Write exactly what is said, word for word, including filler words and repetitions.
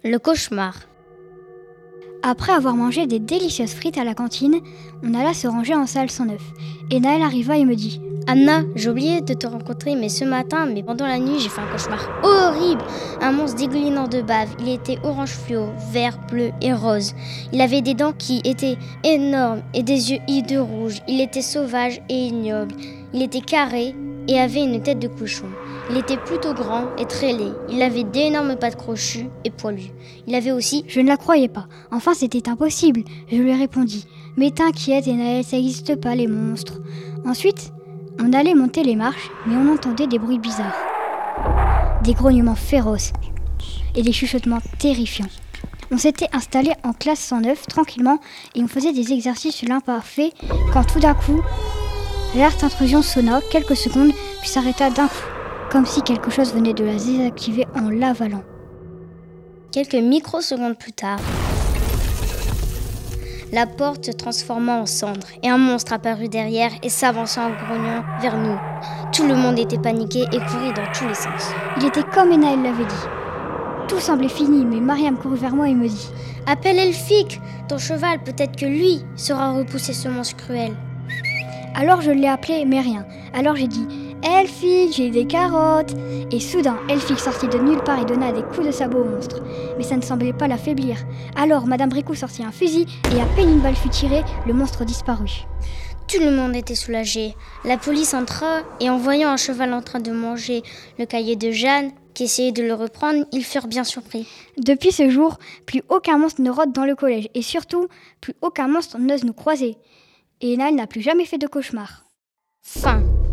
Le cauchemar. Après avoir mangé des délicieuses frites à la cantine, on alla se ranger en salle cent neuf. Et Naël arriva et me dit « Anna, j'ai oublié de te rencontrer, mais ce matin, mais pendant la nuit, j'ai fait un cauchemar horrible. Un monstre dégoulinant de bave. Il était orange fluo, vert, bleu et rose. Il avait des dents qui étaient énormes et des yeux hideux rouges. Il était sauvage et ignoble. Il était carré et avait une tête de cochon. Il était plutôt grand et très laid. Il avait d'énormes pattes crochues et poilues. Il avait aussi... » Je ne la croyais pas. Enfin, c'était impossible. Je lui répondis « Mais t'inquiète, Naël, ça n'existe pas les monstres. » Ensuite, on allait monter les marches, mais on entendait des bruits bizarres. Des grognements féroces et des chuchotements terrifiants. On s'était installé en classe cent neuf tranquillement et on faisait des exercices sur l'imparfait quand tout d'un coup, l'alerte intrusion sonna quelques secondes puis s'arrêta d'un coup, comme si quelque chose venait de la désactiver en l'avalant. Quelques microsecondes plus tard, la porte se transforma en cendres et un monstre apparut derrière et s'avança en grognant vers nous. Tout le monde était paniqué et courait dans tous les sens. Il était comme Enaël l'avait dit. Tout semblait fini, mais Mariam courut vers moi et me dit « Appelle Elfik, ton cheval, peut-être que lui saura repousser ce monstre cruel. » Alors je l'ai appelé, mais rien. Alors j'ai dit « Elfik, j'ai des carottes !» Et soudain, Elfik sortit de nulle part et donna des coups de sabot au monstre. Mais ça ne semblait pas l'affaiblir. Alors Madame Bricou sortit un fusil et à peine une balle fut tirée, le monstre disparut. Tout le monde était soulagé. La police entra et en voyant un cheval en train de manger le cahier de Jeanne, qui essayait de le reprendre, ils furent bien surpris. Depuis ce jour, plus aucun monstre ne rôde dans le collège et surtout, plus aucun monstre n'ose nous croiser. Et Naël n'a plus jamais fait de cauchemar. Fin.